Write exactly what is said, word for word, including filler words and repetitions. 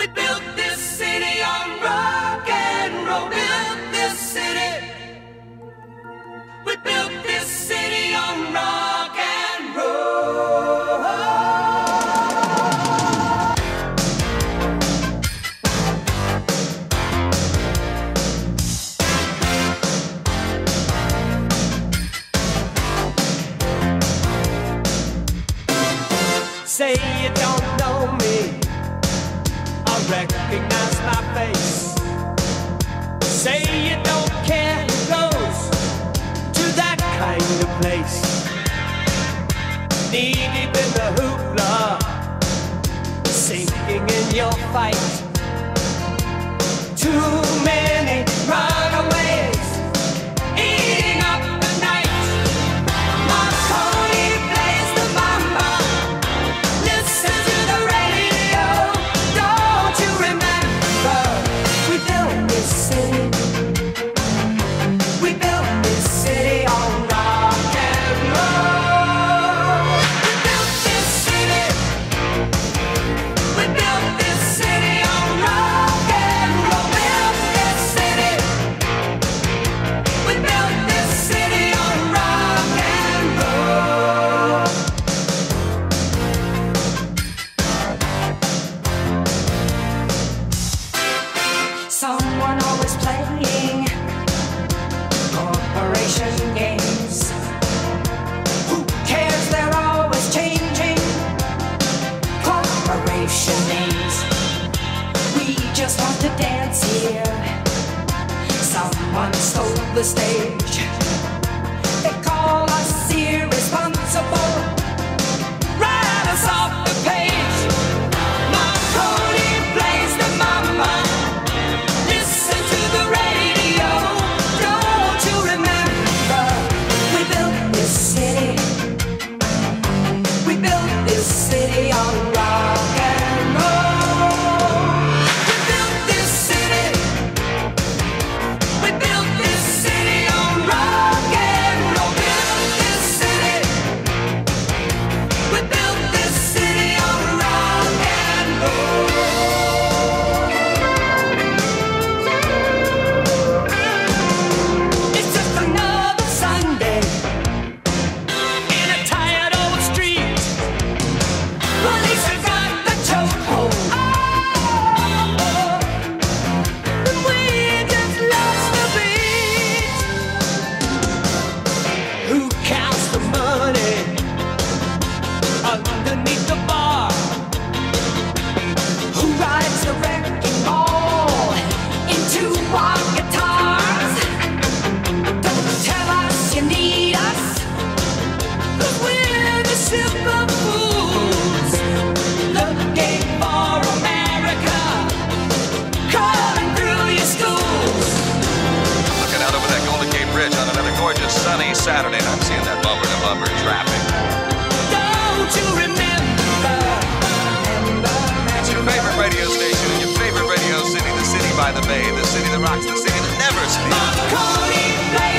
We built this city on rock and roll. Built this city. We built this city on rock and roll. Say you don't know me, I recognize my face. Say you don't care who goes to that kind of place. Knee deep in the hoopla, sinking in your fight. Too many runaways eating up the night. Marconi plays the mama. Listen to the radio. Don't you remember? We built this city. We built this city on rock and roll. We built this city. We built this city on rock and roll. Built this city. We built this city on rock and roll. Someone always playing corporation games. Who cares? They're always changing corporation names. We just want to dance here. Someone stole the stage. They call us irresponsible. Write us off the page. Marconi plays the mama. Listen to the radio. Don't you remember? We built this city. We built this city on rock and roll. We built this city. We built this city on rock and roll. Built this city. We built this city on rock and roll. It's just another Sunday in a tired old street. Police have got the chokehold. Oh, and we just lost the beat. Who counts the money underneath the bar? Who rides the wrecking ball into our guitars? Don't tell us you need us, 'cause we're the super fools looking for America, crawling through your schools. Looking out over that Golden Gate Bridge on another gorgeous sunny Saturday, and I'm seeing that bumper to bumper traffic. Don't you remember? Remember It's your favorite radio station in your favorite radio city, the city by the bay, the city that rocks, the city that never sleeps. Marconi plays